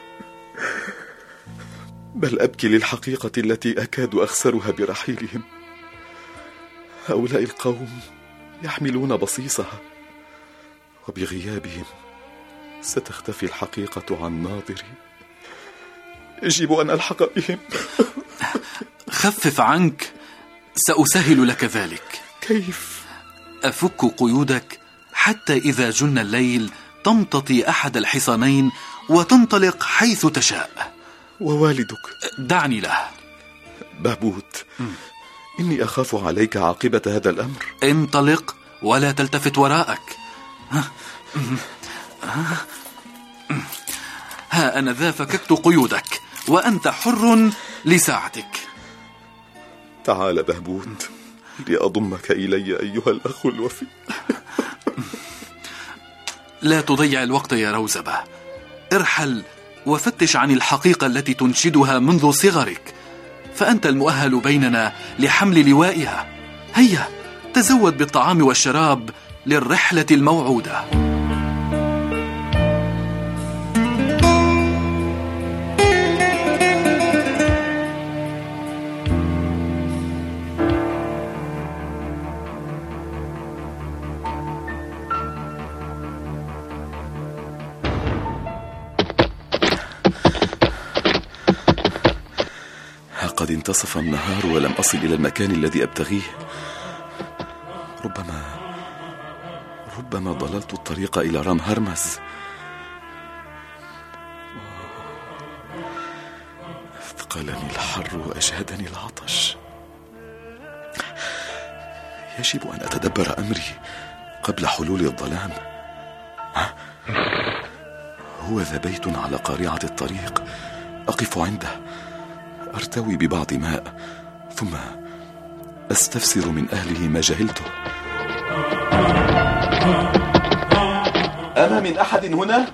بل أبكي للحقيقة التي أكاد أخسرها برحيلهم. هؤلاء القوم يحملون بصيصها، وبغيابهم ستختفي الحقيقة عن ناظري. يجب أن ألحق بهم. خفف عنك، سأسهل لك ذلك. كيف؟ أفك قيودك حتى إذا جن الليل تمتطي أحد الحصانين وتنطلق حيث تشاء. ووالدك؟ دعني له. بهبوت، إني أخاف عليك عاقبة هذا الأمر. انطلق ولا تلتفت وراءك. ها أنا ذا فككت قيودك، وأنت حر لساعتك. تعال بهبوت، لأضمك إلي أيها الأخ الوفي. لا تضيع الوقت يا روزبة، ارحل وفتش عن الحقيقة التي تنشدها منذ صغرك، فأنت المؤهل بيننا لحمل لوائها. هيا تزود بالطعام والشراب للرحلة الموعودة. قد انتصف النهار ولم أصل إلى المكان الذي أبتغيه. ربما ربما ضللت الطريق إلى رام هرمز. أثقلني الحر وأجهدني العطش. يجب أن أتدبر أمري قبل حلول الظلام. هو ذا بيت على قارعة الطريق، أقف عنده أرتوي ببعض ماء، ثم أستفسر من أهله ما جهلته. أما من أحد هنا؟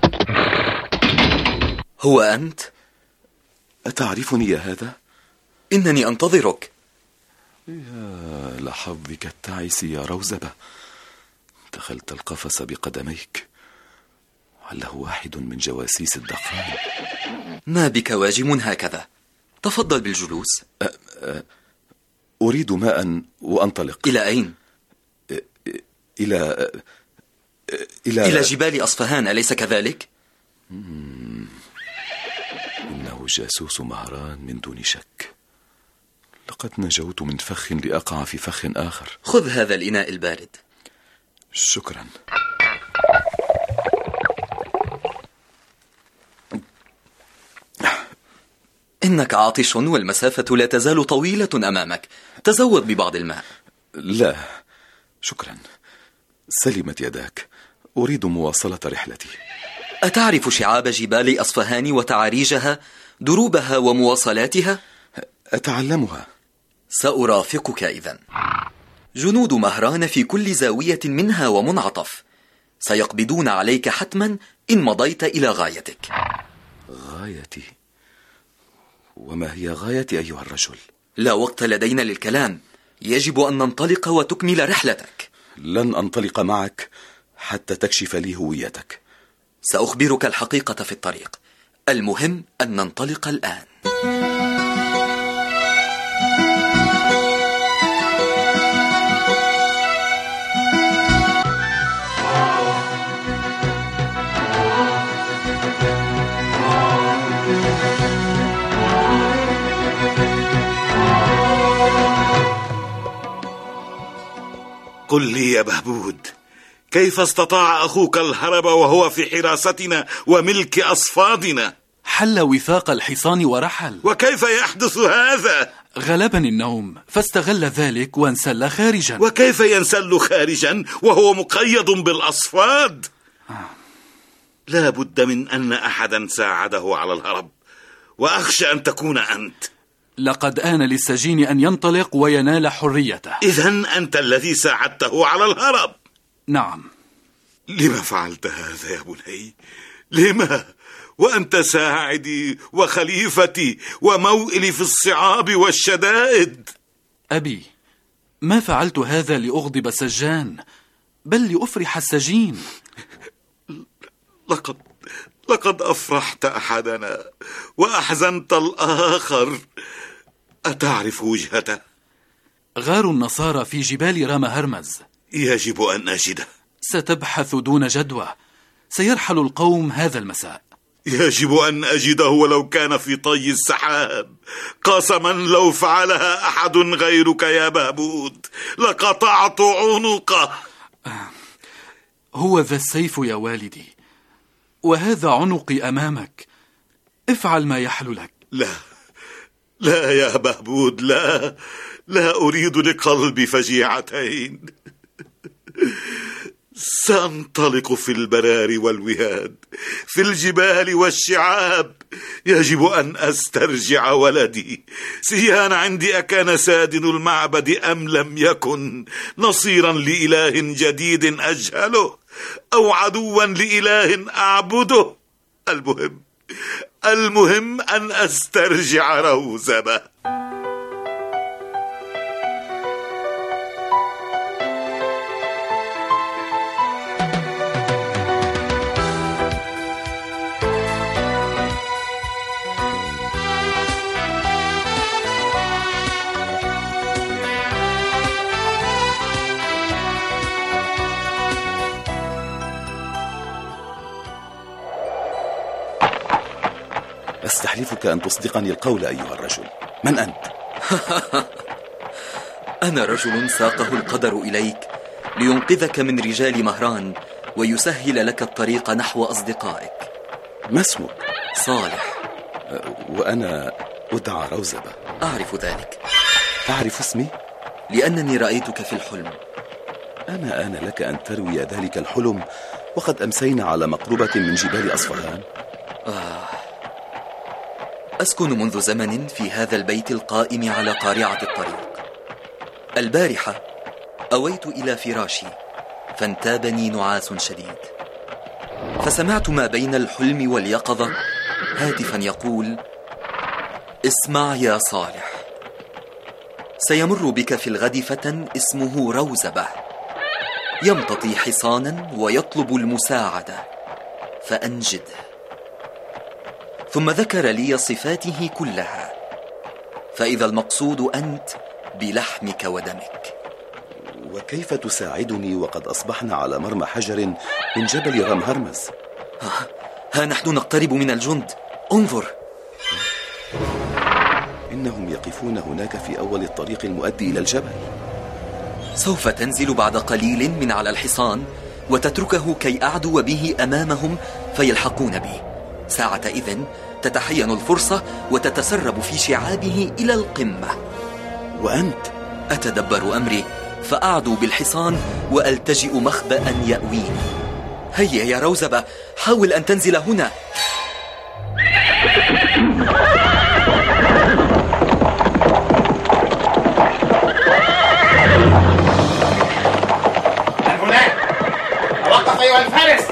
هو أنت؟ أتعرفني يا هذا؟ إنني أنتظرك. يا لحظك التعس يا روزبة، دخلت القفص بقدميك. علّه واحد من جواسيس الدخان. ما بك واجم هكذا؟ تفضل بالجلوس. أ... أ... أريد ماء وأنطلق. إلى أين؟ إلى إلى إلى جبال أصفهان، أليس كذلك؟ مم... إنه جاسوس مهران من دون شك. لقد نجوت من فخ لأقع في فخ آخر. خذ هذا الإناء البارد. شكرا. إنك عاطش والمسافة لا تزال طويلة أمامك، تزود ببعض الماء. لا شكرا، سلمت يداك، أريد مواصلة رحلتي. أتعرف شعاب جبال أصفهان وتعاريجها، دروبها ومواصلاتها؟ أتعلمها. سأرافقك إذن. جنود مهران في كل زاوية منها ومنعطف، سيقبضون عليك حتما إن مضيت إلى غايتك. غايتي؟ وما هي غايتي أيها الرجل؟ لا وقت لدينا للكلام، يجب أن ننطلق وتكمل رحلتك. لن أنطلق معك حتى تكشف لي هويتك. سأخبرك الحقيقة في الطريق، المهم أن ننطلق الآن. قل لي يا بهبود، كيف استطاع أخوك الهرب وهو في حراستنا وملك أصفادنا؟ حل وثاق الحصان ورحل. وكيف يحدث هذا؟ غلبني النوم فاستغل ذلك وانسل خارجا. وكيف ينسل خارجا وهو مقيد بالأصفاد؟ لا بد من أن أحدا ساعده على الهرب، وأخشى أن تكون أنت. لقد آن للسجين أن ينطلق وينال حريته. إذن أنت الذي ساعدته على الهرب؟ نعم. لما فعلت هذا يا بني؟ لما؟ وأنت ساعدي وخليفتي وموئلي في الصعاب والشدائد. أبي، ما فعلت هذا لأغضب سجان، بل لأفرح السجين. لقد لقد أفرحت أحدنا وأحزنت الآخر. أتعرف وجهته؟ غار النصارى في جبال رام هرمز. يجب أن أجده. ستبحث دون جدوى، سيرحل القوم هذا المساء. يجب أن أجده ولو كان في طي السحاب، قسما لو فعلها أحد غيرك يا بهبود لقطعت عنقه. هو ذا السيف يا والدي، وهذا عنقي أمامك، افعل ما يحل لك. لا لا يا بهبود، لا لا أريد لقلبي فجيعتين. سأنطلق في البراري والوهاد، في الجبال والشعاب. يجب أن أسترجع ولدي. سيان عندي أكان سادن المعبد أم لم يكن، نصيرا لإله جديد أجهله أو عدوا لإله أعبده. المهم المهم أن أسترجع روزبة. أستحلفك أن تصدقني القول أيها الرجل. من أنت؟ أنا رجل ساقه القدر إليك لينقذك من رجال مهران ويسهل لك الطريق نحو أصدقائك. ما اسمك؟ صالح. وأنا أدعى روزبة. أعرف ذلك. تعرف اسمي؟ لأنني رأيتك في الحلم. أما آن لك أن تروي ذلك الحلم وقد أمسينا على مقربة من جبال أصفهان. آه أسكن منذ زمن في هذا البيت القائم على قارعة الطريق. البارحة أويت إلى فراشي فانتابني نعاس شديد، فسمعت ما بين الحلم واليقظة هاتفا يقول: اسمع يا صالح، سيمر بك في الغد فتى اسمه روزبة، يمتطي حصانا ويطلب المساعدة فأنجده. ثم ذكر لي صفاته كلها، فإذا المقصود أنت بلحمك ودمك. وكيف تساعدني وقد أصبحنا على مرمى حجر من جبل رمهرمز؟ ها, ها نحن نقترب من الجند، انظر. إنهم يقفون هناك في أول الطريق المؤدي إلى الجبل. سوف تنزل بعد قليل من على الحصان وتتركه كي أعدو به أمامهم فيلحقون بي. ساعة إذن تتحين الفرصة وتتسرب في شعابه إلى القمة. وأنت؟ أتدبر أمري فأعدو بالحصان وألتجئ مخبأ يأويني. هيا يا روزبة، حاول أن تنزل هنا. من هناك؟ توقف أيها الفارس.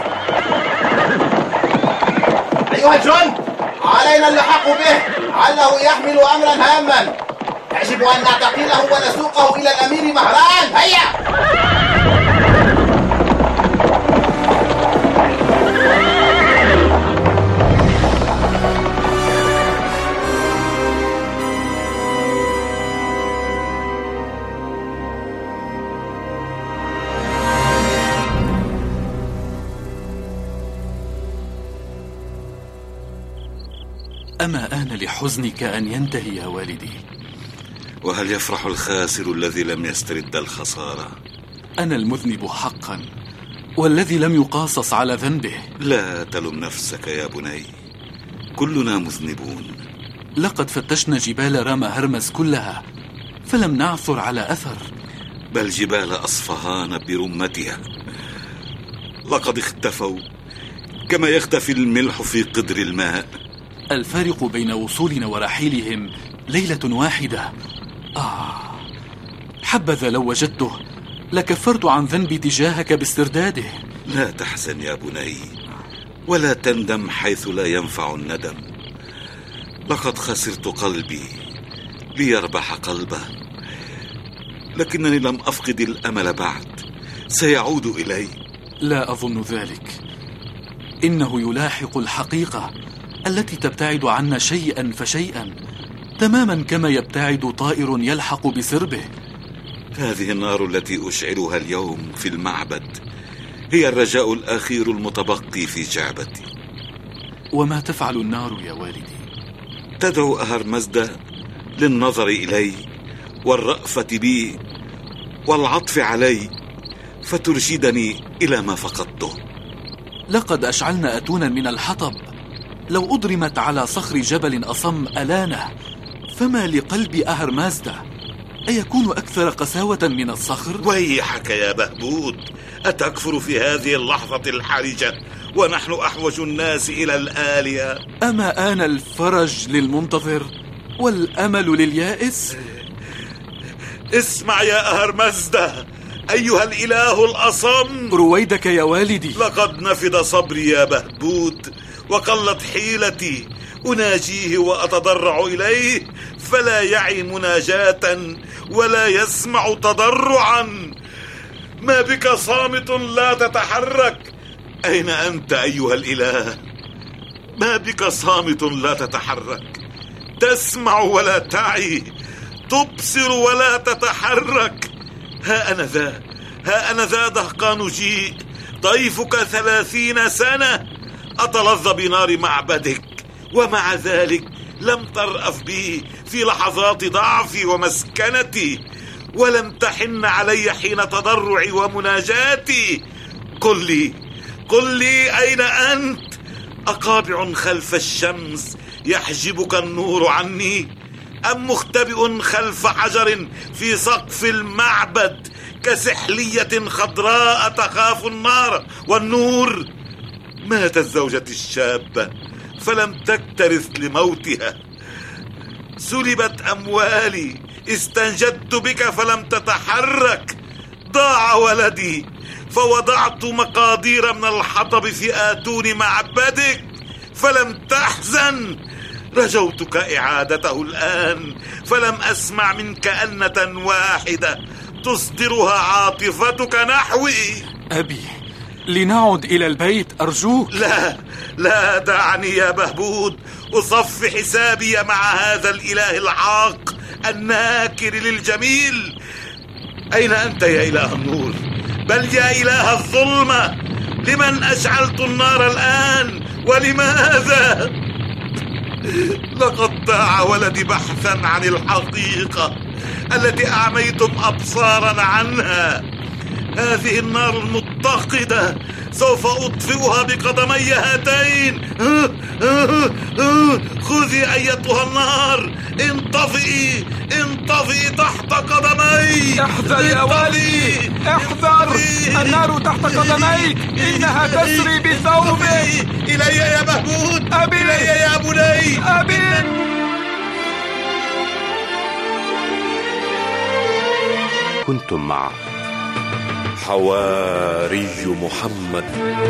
أيها الجند، علينا اللحاق به، علّه يحمل أمرا هاما. يجب أن نعتقله ونسوقه إلى الأمير مهران. هيا! أما آن لحزنك أن ينتهي يا والدي؟ وهل يفرح الخاسر الذي لم يسترد الخسارة؟ أنا المذنب حقا، والذي لم يقاصص على ذنبه. لا تلم نفسك يا بني، كلنا مذنبون. لقد فتشنا جبال رمهرمز كلها فلم نعثر على أثر، بل جبال أصفهان برمتها لقد اختفوا كما يختفي الملح في قدر الماء. الفارق بين وصولنا ورحيلهم ليلة واحدة. آه حبذا لو وجدته لكفرت عن ذنبي تجاهك باسترداده. لا تحزن يا بني، ولا تندم حيث لا ينفع الندم. لقد خسرت قلبي ليربح قلبه، لكنني لم أفقد الأمل بعد، سيعود إلي. لا أظن ذلك، إنه يلاحق الحقيقة التي تبتعد عنا شيئا فشيئا، تماما كما يبتعد طائر يلحق بسربه. هذه النار التي أشعلها اليوم في المعبد هي الرجاء الأخير المتبقي في جعبتي. وما تفعل النار يا والدي؟ تدعو أهرمزدة للنظر إلي والرأفة بي والعطف علي، فترشدني إلى ما فقدته. لقد أشعلنا أتونا من الحطب، لو أضرمت على صخر جبل أصم ألانه، فما لقلب أهرمازدة. أيكون أكثر قساوة من الصخر؟ ويحك يا بهبود، أتكفر في هذه اللحظة الحرجة ونحن أحوج الناس إلى الآلهة؟ أما آن الفرج للمنتظر والأمل لليائس؟ اسمع يا أهرمزدة أيها الإله الأصم. رويدك يا والدي. لقد نفد صبري يا بهبود وقلت حيلتي، أناجيه وأتضرع إليه فلا يعي مناجاة ولا يسمع تضرعا. ما بك صامت لا تتحرك؟ أين أنت أيها الإله؟ ما بك صامت لا تتحرك؟ تسمع ولا تعي، تبصر ولا تتحرك. ها أنا ذا ها أنا ذا دهقان جيء، ضيفك ثلاثين سنة، أتلظى بنار معبدك، ومع ذلك لم ترأف بي في لحظات ضعفي ومسكنتي، ولم تحن علي حين تضرعي ومناجاتي. قل لي قل لي أين أنت؟ أقابع خلف الشمس يحجبك النور عني، أم مختبئ خلف حجر في سقف المعبد كسحلية خضراء تخاف النار والنور؟ ماتت زوجتي الشابة فلم تكترث لموتها، سلبت أموالي استنجدت بك فلم تتحرك، ضاع ولدي فوضعت مقادير من الحطب في آتون معبدك فلم تحزن، رجوتك إعادته الآن فلم أسمع منك أنة واحدة تصدرها عاطفتك نحوي. أبي، لنعد إلى البيت أرجوك. لا لا دعني يا بهبود أصف حسابي مع هذا الإله العاق الناكر للجميل. أين أنت يا إله النور؟ بل يا إله الظلمة، لمن أشعلت النار الآن ولماذا؟ لقد ضاع ولدي بحثا عن الحقيقة التي أعميتم أبصارنا عنها. هذه النار المتقدة سوف أطفئها بقدمي هاتين. خذي أيتها النار، انطفئي انطفئي تحت قدمي. احذر يا والدي، احذر، النار تحت قدميك، إنها تسري بثوبك. إلي يا بهبود، أبي، إلي يا بني، أبي. كنتم مع حواري محمد.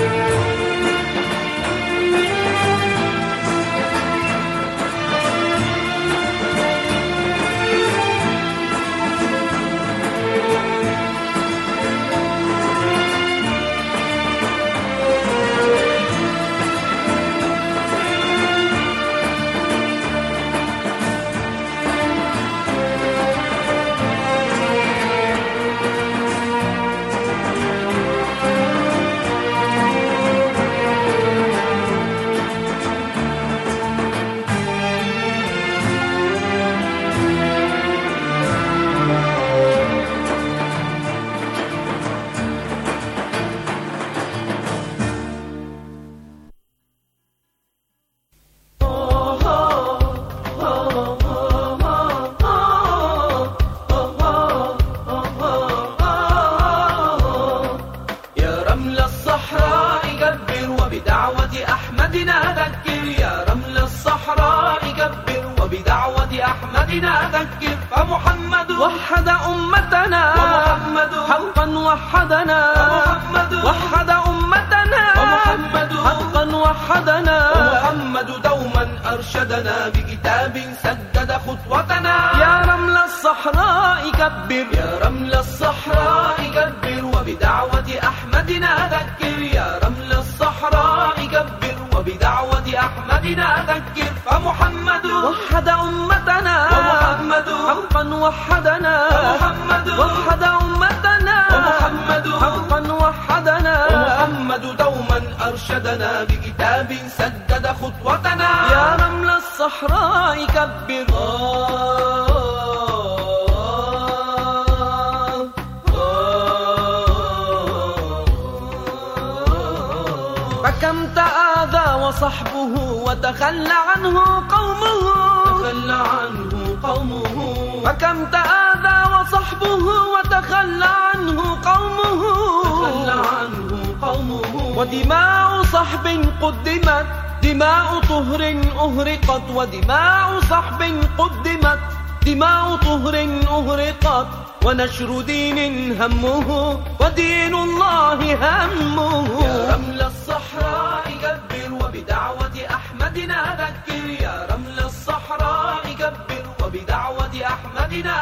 فمحمد وحد أمتنا، ومحمد حقا وحدنا، ومحمد وحد أمتنا، ومحمد حقا وحدنا، ومحمد دوما أرشدنا بكتاب سدد خطوتنا. يا رمل الصحراء كبر، يا رمل الصحراء كبر، وبدعوة أحمدنا ذكر، يا رمل الصحراء كبر، وبدعوة أحمدنا ذكر. فمحمد وحد أمتنا، ومحمد حقا وحدنا، ومحمد وحد أمتنا، ومحمد حقا وحدنا، ومحمد دوما أرشدنا بكتاب سدد خطوتنا. يا رمل الصحراء كبر، فكم تآذى وصحبه وتخلى عنه قومه، تخلى عنه قومه، فكم تآذى صحبه وتخلى عنه قومه تخلى عنه قومه ودماء صحب قدمت دماء طهر أهرقت ودماء صحب قدمت دماء طهر أهرقت ونشر دين همه ودين الله همه. يا رمل الصحراء كبر وبدعوة أحمدنا ذكر، يا رمل الصحراء كبر